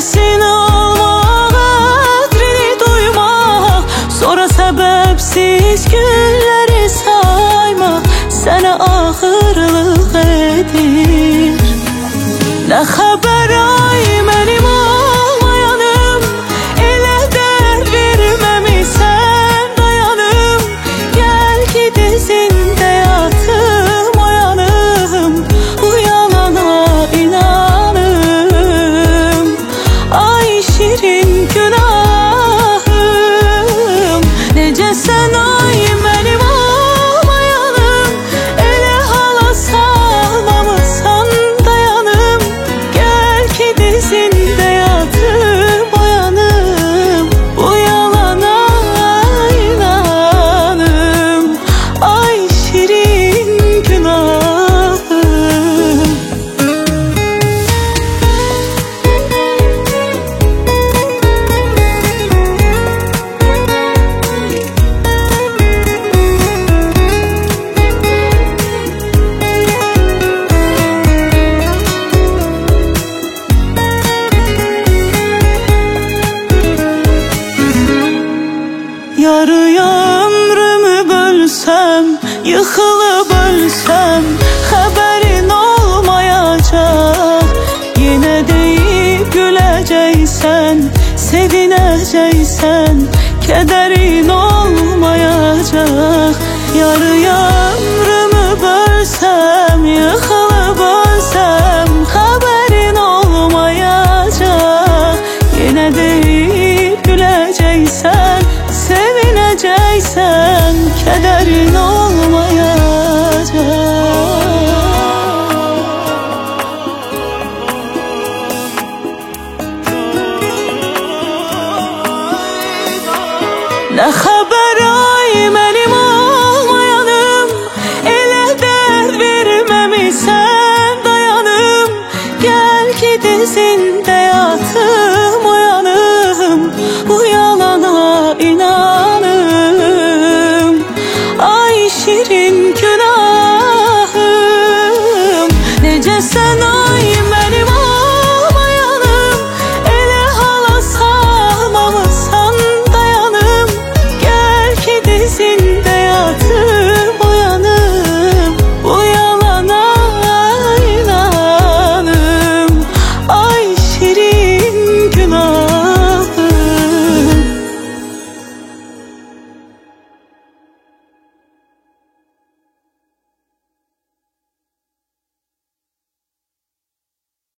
Nefesini alma, kadrini duyma, sonra sebepsiz günleri sayma. Sənə ağırlıq edir. Nə xəbər ay mənim olmayanım, elə dərd verməmisən dayanım. Gəl ki dizində yatım oyanım, bu yalana inanım. Ay şirin günahım, necəsən ay mənim olmayanım, elə hala salmamısan dayanım. Gəl ki dizində yatım oyanım, bu yalana inanım. Ay şirin günahım. Yarıya ömrümü bölsəm, yıxılıb ölsəm, xəbərin olmayacaq. Yenə deyib güləcəksən, sevinəcəksən, kədərin olmayacaq. Yarıya ömrümü bölsəm, yıxılıb ölsəm, xəbərin olmayacaq. Yenə deyib güləcəksən, sevinəcəksən, kədərin olmayacaq. Nə xəbər ay mənim